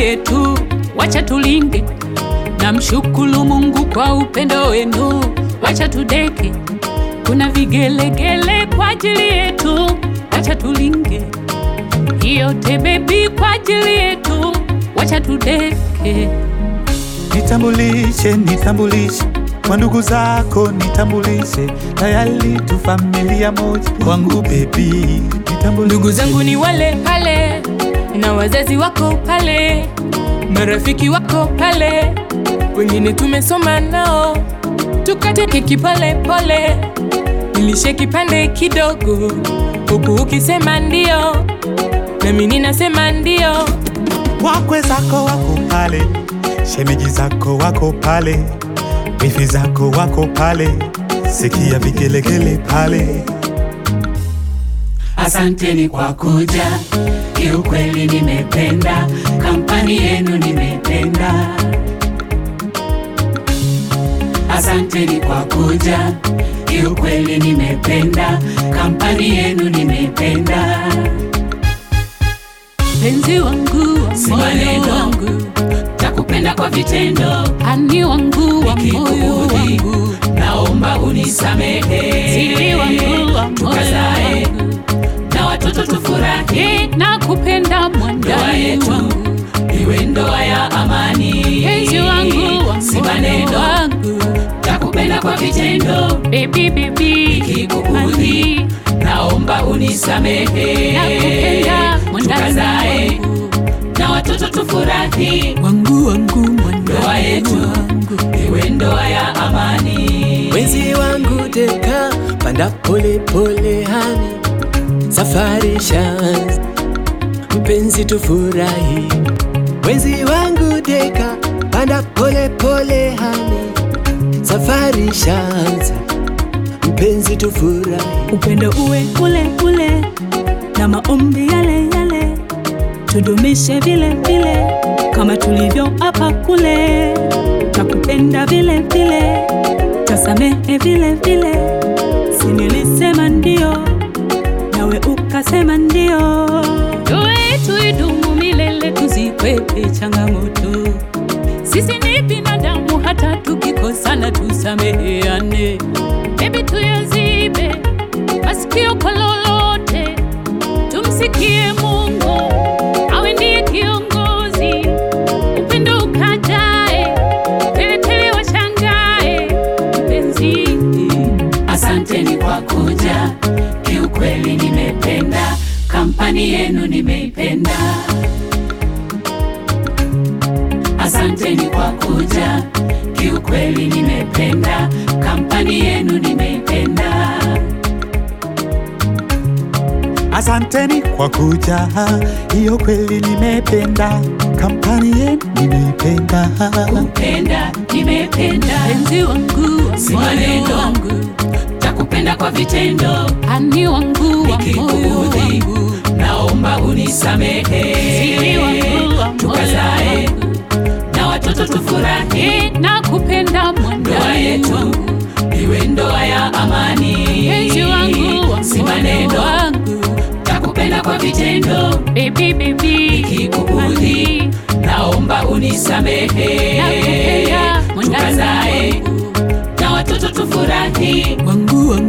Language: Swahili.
yetu, wacha tulinge. Namshukuru Mungu kwa upendo wenu, wacha tudeke. Kuna vigelegele kwa ajili yetu, wacha tulinge. Yote baby kwa ajili yetu, wacha tudeke. Nitambulishe, nitambulishe kwa ndugu zako, nitambulishe tayari tu familia moja wangu baby. Ndugu zangu ni wale pale, na wazazi wako pale, marafiki wako pale, wengine tumesoma nao. Tukate keki pole pole, nilishe kipande kidogo, huku ukisema ndio, nami ninasema ndio. Wakwe zako wako pale, shemeji zako wako pale, wifi zako wako pale, sikia vigelegele pale. Asanteni kwa kuja, kiukweli nimependa, kampani yenu nimependa. Asanteni kwa kuja, kiukweli nimependa, kampani yenu nimependa. Penzi wangu wa moyo wangu, takupenda kwa vitendo. ani wangu wa moyo wangu, naomba unisamehe. siri wangu wa tukazae na watoto tufurahi, nakupenda ndoa mwandani yetu wangu, iwe ndoa ya amani. penzi wangu wa si moyo maneno, wangu, takupenda kwa vitendo. baby baby, Nikikuudhi naomba unisamehe. nakupenda mwandani tukazae wangu, na watoto tufurahi, wangu wangu ndoa mwandani yetu wangu, iwe ndoa ya amani. Wenzi wangu deka, panda pole pole hani, safari shanza, mpenzi tufurahi. Wenzi wangu deka, panda pole pole hani, safari shanza, mpenzi tufurahi. Upendo uwe ule ule na maombi yale yale, tudumishe vile vile kama tulivyo hapa kule. Takupenda vile vile, tasamehe vile vile. Si nilisema ndio, nawe ukasema ndio. ndoa yetu idumu milele, tuzikwepe changamoto. Sisi ni binadamu, hata tukikosana tusameheane. Baby tuyazibe masikio kwa lolote, tumsikie Mungu, awe ndiye kiongozi. Upendo ukajae, tele washangae, mpenzi. Asanteni kwa kuja, kiukweli nimependa, kampani yenu nimeipenda. Asanteni kwa kuja, kiukweli nimependa, kampani yenu nimeipenda. Asanteni kwa kuja, hiyo kweli nimependa, kampani yenu nimeipenda. Kupenda nimependa, Penzi wangu wa si moyo maneno, wangu, takupenda kwa vitendo. ani wangu wa moyo Nikikuudhi wangu, naomba unisamehe. siri wangu wa tukazae moyo wangu, na watoto tufurahi, nakupenda ndoa mwandani yetu wangu, iwe ndoa ya amani. penzi wangu wa si moyo maneno, wangu, takupenda kwa vitendo. baby baby, Nikikuudhi naomba unisamehe. nakupenda mwandani tukazae wangu, na watoto tufurahi, wangu wangu